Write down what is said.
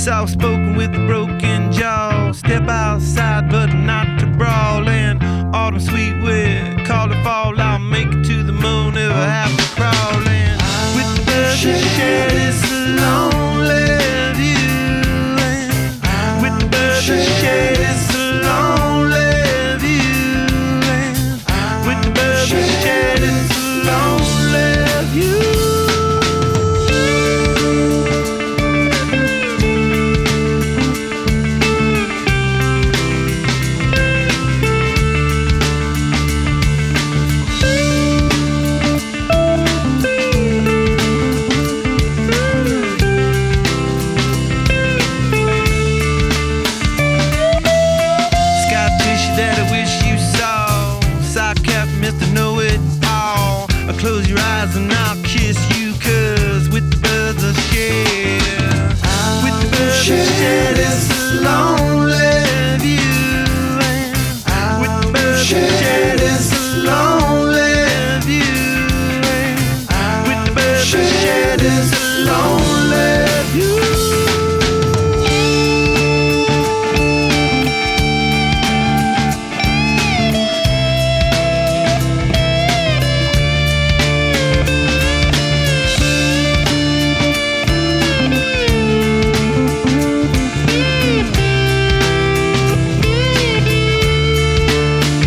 Soft spoken with a broken jaw. Step outside, but not to brawl. And autumn sweet with call it fall. I'll make it to the moon if I have to crawl. And with the birds that share this lonely view. And with the birds that share this lonely view. And with the birds that share this lonely view. Close your eyes and I'll kiss you, 'cause with the birds I share, with the birds I share this alone.